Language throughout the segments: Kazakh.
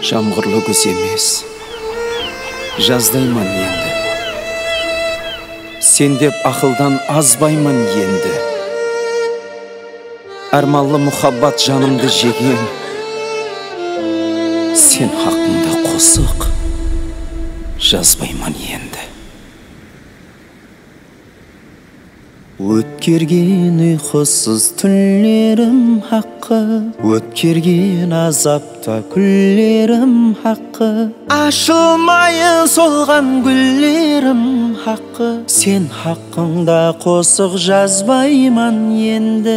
Жамғырлы күз емес, жаздайман енді. Сен деп ақылдан азбайман енді. Арманлы мұхаббат жанымды жеген. Сен хақыңда қосық, жазбайман енді. Өткерген ұйқысыз түнлерім хаққы, өткерген азапта күллерім хаққы, ашылмайын солған гүллерім хаққы. Сен хақыңда қосық, жазбайман енді.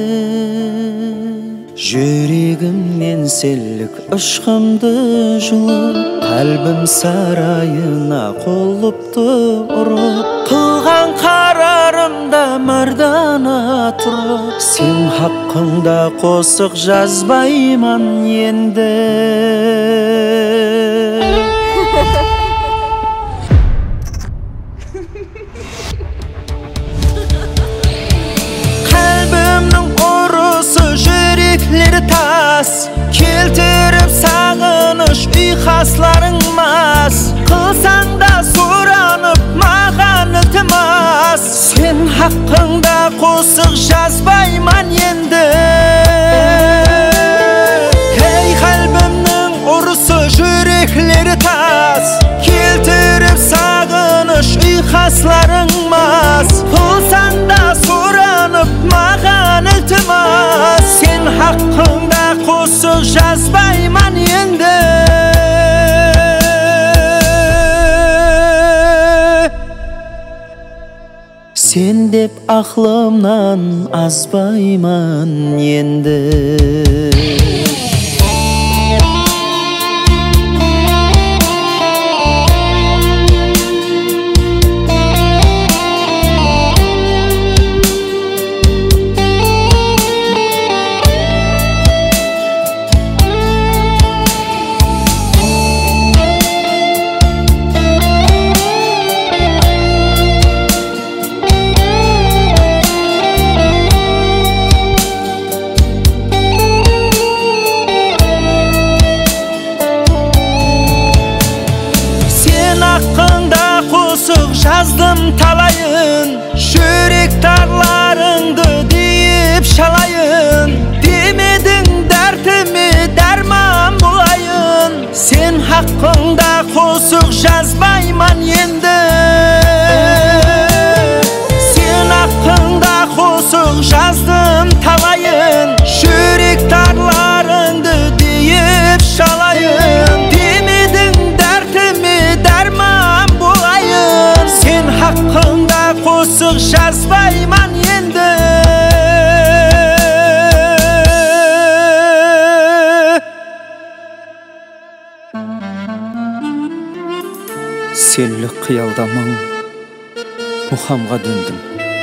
Жүрегімнен селік ұшқымды жұлып, қалбім сарайына қолыпты ұрып, қылған қарарымда мардана тұрып, сен хақыңда қосық, жазбайман енді. Қалбімнің ұрысы жүректері тас, келтіріп сағыныш ұйқасларың мас. Қылсаң да сұранып маған ілтимас, сен хақыңда қосық, жазбайман енді. Ей қалбімнің ұрысы жүректері тас, келтіріп сағыныш ұйқасларың мас. Қылсаң да сұранып маған ілтимас, сен хақыңда қосық, жазбайман енді. Сен деп ақлымнан азбайман енді. Жаздым талайын, жүрек тарларыңды дейіп шалайын. Демедің дәртіме дәрман болайын, сен хақыңда қосық, жазбайман енді. Сен хақыңда қосық, жаздым талайын, жүрек тарларыңды дейіп шалайын. Демедің дәртіме дәрман болайын, сен хақыңда қосық, жазбайман енді. Селлі қиялдамаң мұхамға дөндім.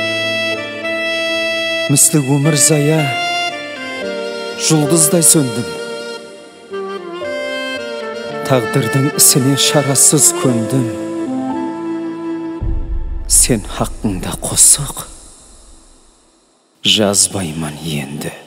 Міслі өмір зая, жұлдыздай сөндім. Тағдырдың ісіне шарасыз көндім. Сен хақыңда қосық, жазбайман енді.